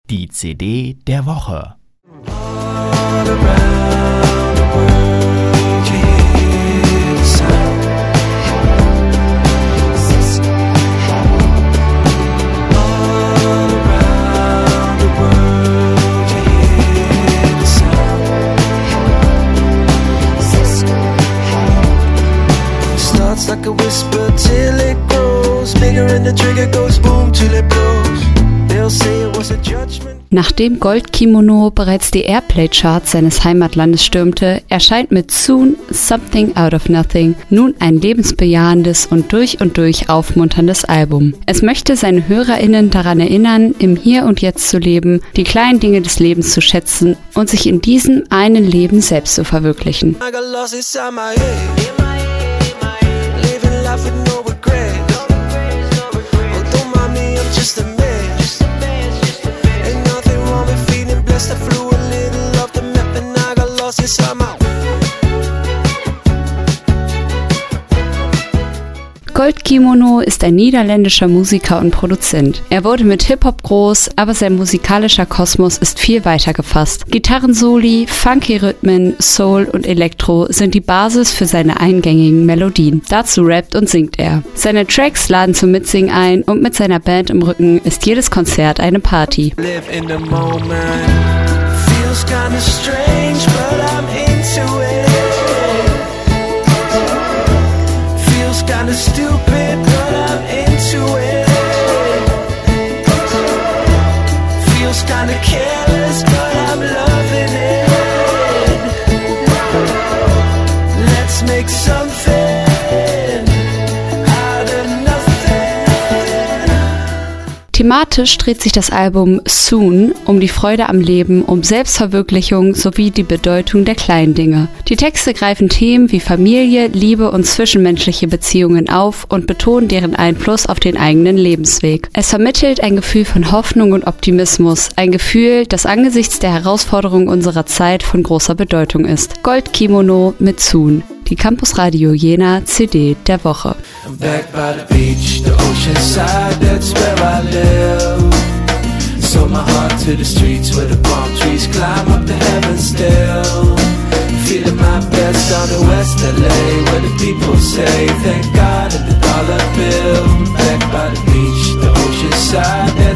Die CD der Woche. Like a whisper till it grows bigger and the trigger goes boom till it blows. They'll say it was a judgment. Nachdem Goldkimono bereits die Airplay-Charts seines Heimatlandes stürmte, erscheint mit Soon Something Out of Nothing nun ein lebensbejahendes und durch aufmunterndes Album. Es möchte seine HörerInnen daran erinnern, im Hier und Jetzt zu leben, die kleinen Dinge des Lebens zu schätzen und sich in diesem einen Leben selbst zu verwirklichen. With no regret. Oh, don't mind me, I'm just a man. Ain't nothing wrong with feeling blessed. I flew a little off the map and I got lost inside my. Goldkimono ist ein niederländischer Musiker und Produzent. Er wurde mit Hip-Hop groß, aber sein musikalischer Kosmos ist viel weiter gefasst. Gitarrensoli, funky Rhythmen, Soul und Elektro sind die Basis für seine eingängigen Melodien. Dazu rappt und singt er. Seine Tracks laden zum Mitsingen ein und mit seiner Band im Rücken ist jedes Konzert eine Party. Live in the moment. Feels kinda strange, but I'm into it. Kinda stupid, but I'm into it. Feels kinda careless, but I'm loving it. Let's make something out of nothing. Thematisch dreht sich das Album Soon um die Freude am Leben, um Selbstverwirklichung sowie die Bedeutung der kleinen Dinge. Die Texte greifen Themen wie Familie, Liebe und zwischenmenschliche Beziehungen auf und betonen deren Einfluss auf den eigenen Lebensweg. Es vermittelt ein Gefühl von Hoffnung und Optimismus, ein Gefühl, das angesichts der Herausforderungen unserer Zeit von großer Bedeutung ist. Goldkimono mit Soon, die Campus Radio Jena CD der Woche. I'm back by the beach, the ocean side, that's where I live. Sold my heart to the streets where the palm trees climb up to heaven still. Feeling my best on the West LA, where the people say thank God and the dollar bill. Back by the beach, the ocean side.